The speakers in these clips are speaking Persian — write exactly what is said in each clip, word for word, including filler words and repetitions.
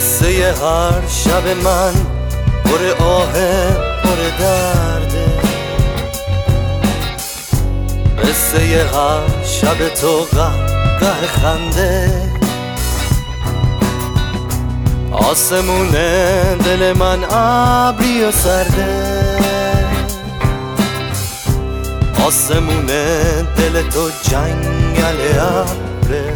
قصه هر شب من پر آه پر درده، قصه هر شب تو قهقه خنده. آسمونه دل من ابری و سرده، آسمونه دل تو جنگل ابره.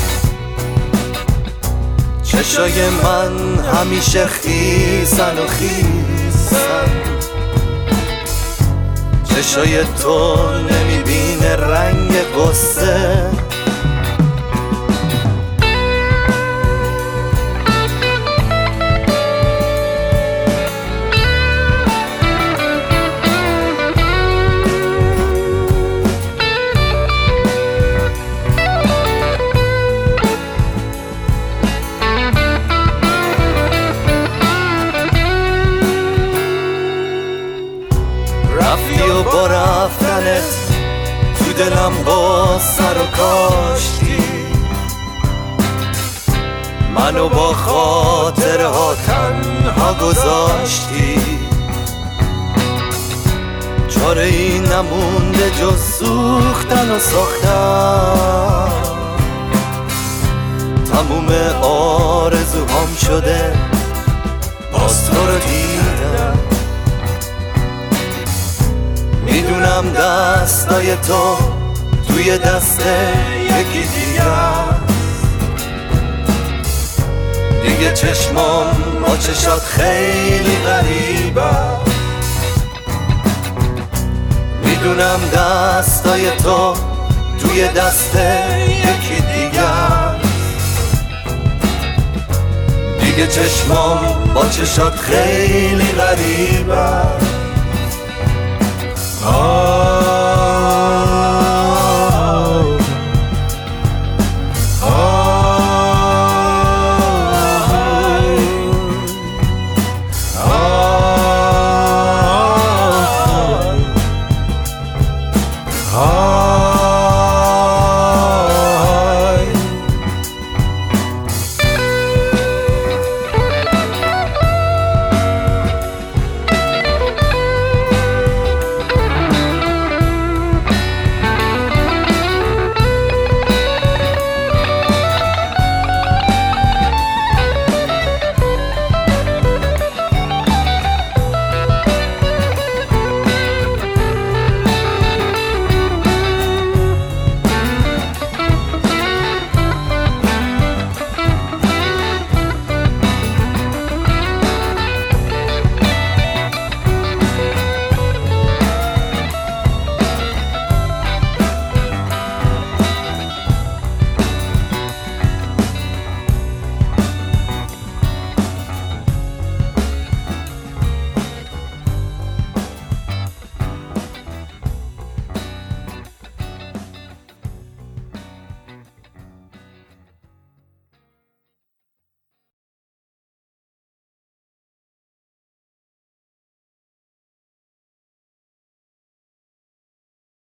چشای من همیشه خیسن و خیسن، چشای تو نمیبینه رنگ قصه. رفتی و با رفتنت تو دلم با سر و کاشتی، منو با خاطرها تنها گذاشتی. چاره ای نمونده جز سوختن و ساختن، تموم آرزوهام شده باز تو رو دیدم. میدونم دستای تو توی دست یکی دیگه، دیگه چشمام با چشات خیلی غریبه. میدونم دستای تو توی دست یکی دیگه، دیگه چشمام با چشات خیلی غریبه. آه